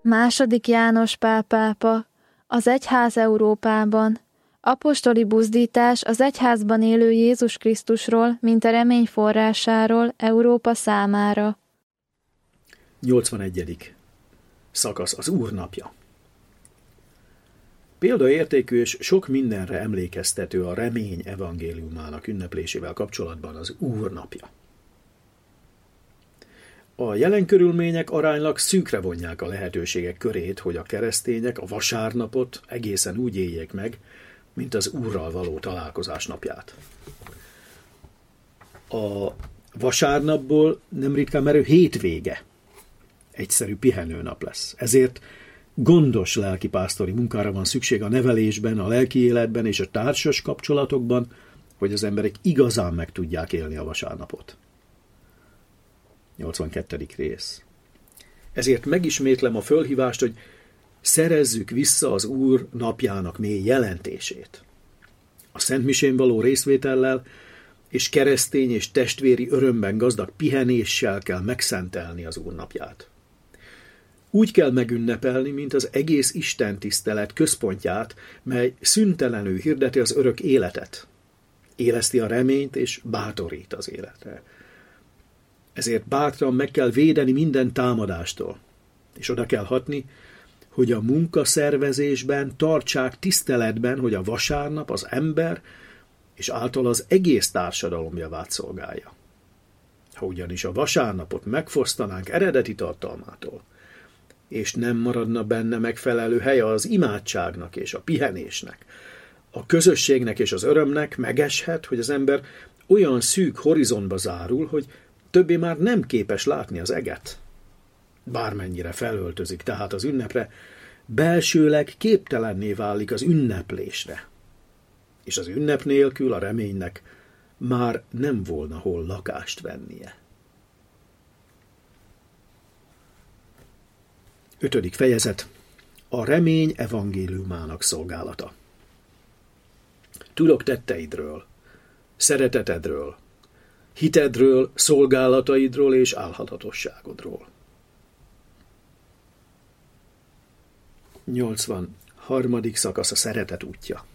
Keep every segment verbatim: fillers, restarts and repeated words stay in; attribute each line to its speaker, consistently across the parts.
Speaker 1: Második János Pál pápa, az egyház Európában, apostoli buzdítás az egyházban élő Jézus Krisztusról, mint a remény forrásáról Európa számára.
Speaker 2: nyolcvanegyedik szakasz, az Úr napja. Példaértékű és sok mindenre emlékeztető a remény evangéliumának ünneplésével kapcsolatban az Úr napja. A jelen körülmények aránylag szűkre vonják a lehetőségek körét, hogy a keresztények a vasárnapot egészen úgy éljék meg, mint az Úrral való találkozás napját. A vasárnapból nem ritkán merő hétvége egyszerű pihenőnap lesz. Ezért gondos lelkipásztori munkára van szükség a nevelésben, a lelki életben és a társas kapcsolatokban, hogy az emberek igazán meg tudják élni a vasárnapot. nyolcvankettedik rész. Ezért megismétlem a fölhívást, hogy szerezzük vissza az Úr napjának mély jelentését. A szentmisén való részvétellel és keresztény és testvéri örömben gazdag pihenéssel kell megszentelni az Úr napját. Úgy kell megünnepelni, mint az egész istentisztelet központját, mely szüntelenül hirdeti az örök életet, éleszti a reményt és bátorít az életre. Ezért bátran meg kell védeni minden támadástól, és oda kell hatni, hogy a munkaszervezésben tartsák tiszteletben, hogy a vasárnap az ember és által az egész társadalom javát szolgálja. Ha ugyanis a vasárnapot megfosztanánk eredeti tartalmától, és nem maradna benne megfelelő helye az imádságnak és a pihenésnek, a közösségnek és az örömnek, megeshet, hogy az ember olyan szűk horizontba zárul, hogy többé már nem képes látni az eget. Bármennyire felöltözik tehát az ünnepre, belsőleg képtelenné válik az ünneplésre. És az ünnep nélkül a reménynek már nem volna hol lakást vennie. Ötödik fejezet. A remény evangéliumának szolgálata. Tudok tetteidről, szeretetedről, hitedről, szolgálataidról és álhatatosságodról. nyolcvanharmadik szakasz, a szeretet útja.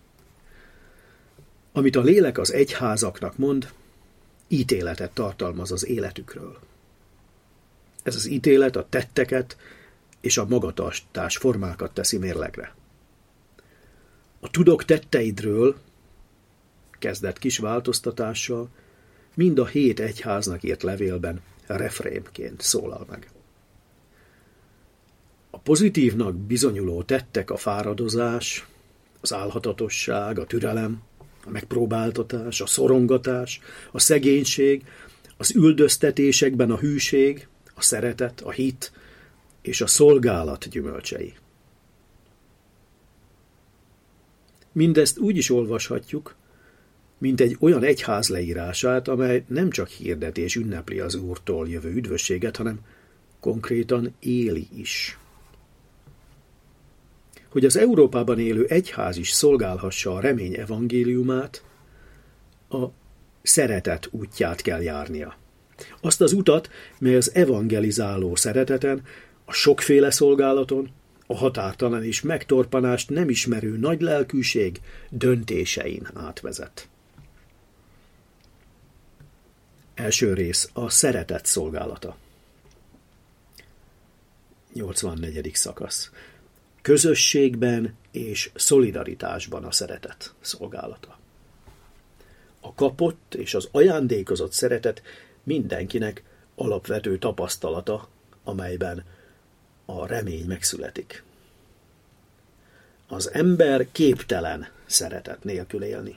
Speaker 2: Amit a lélek az egyházaknak mond, ítéletet tartalmaz az életükről. Ez az ítélet a tetteket és a magatartás formákat teszi mérlegre. A tudok tetteidről, kezdett kis változtatással, mind a hét egyháznak írt levélben refrémként szólal meg. A pozitívnak bizonyuló tettek a fáradozás, az álhatatosság, a türelem, a megpróbáltatás, a szorongatás, a szegénység, az üldöztetésekben a hűség, a szeretet, a hit és a szolgálat gyümölcsei. Mindezt úgy is olvashatjuk, mint egy olyan egyház leírását, amely nem csak hirdeti és ünnepli az Úrtól jövő üdvösséget, hanem konkrétan éli is. Hogy az Európában élő egyház is szolgálhassa a remény evangéliumát, a szeretet útját kell járnia. Azt az utat, mely az evangelizáló szereteten, a sokféle szolgálaton, a határtalan és megtorpanást nem ismerő nagy lelkűség döntésein átvezet. Első rész, a szeretet szolgálata. nyolcvannegyedik szakasz. Közösségben és szolidaritásban a szeretet szolgálata. A kapott és az ajándékozott szeretet mindenkinek alapvető tapasztalata, amelyben a remény megszületik. Az ember képtelen szeretet nélkül élni.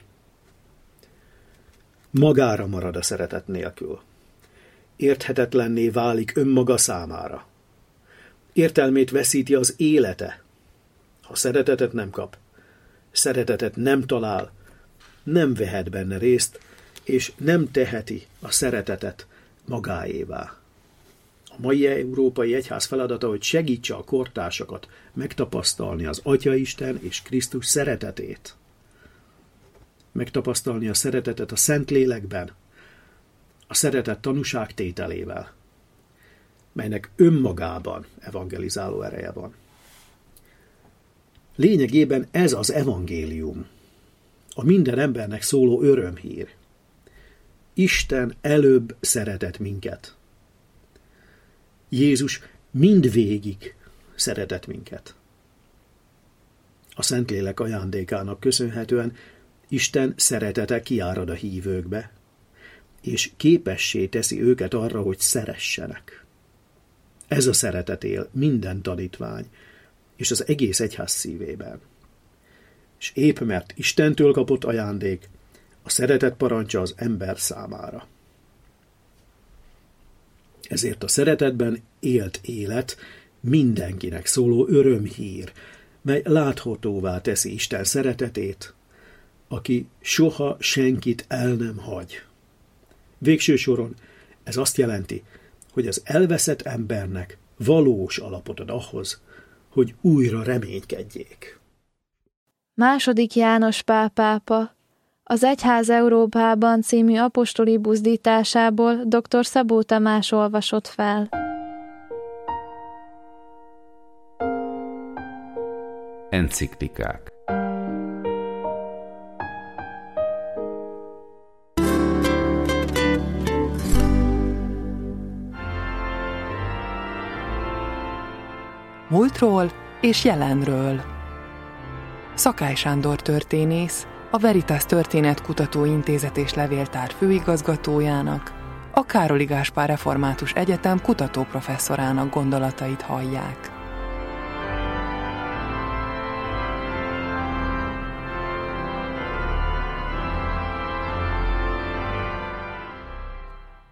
Speaker 2: Magára marad a szeretet nélkül. Érthetetlenné válik önmaga számára. Értelmét veszíti az élete. Ha szeretetet nem kap, szeretetet nem talál, nem vehet benne részt, és nem teheti a szeretetet magáévá. A mai európai egyház feladata, hogy segítse a kortársakat megtapasztalni az Atyaisten és Krisztus szeretetét. Megtapasztalni a szeretetet a Szentlélekben, a szeretet tanúságtételével. melynek önmagában evangelizáló ereje van. Lényegében ez az evangélium, a minden embernek szóló örömhír. Isten előbb szeretett minket. Jézus mindvégig szeretett minket. A Szentlélek ajándékának köszönhetően Isten szeretete kiárad a hívőkbe, és képessé teszi őket arra, hogy szeressenek. Ez a szeretet él minden tanítvány, és az egész egyház szívében. És épp mert Istentől kapott ajándék, a szeretet parancsa az ember számára. Ezért a szeretetben élt élet mindenkinek szóló örömhír, mely láthatóvá teszi Isten szeretetét, aki soha senkit el nem hagy. Végső soron ez azt jelenti, hogy az elveszett embernek valós alapot ad ahhoz, hogy újra reménykedjék.
Speaker 1: Második János Pál pápa az Egyház Európában című apostoli buzdításából dr. Szabó Tamás olvasott fel.
Speaker 3: Enciklikák.
Speaker 4: Múltról és jelenről. Szakály Sándor történész, a Veritas Történetkutató Intézet és Levéltár főigazgatójának, a Károli Gáspár Református Egyetem kutatóprofesszorának gondolatait hallják.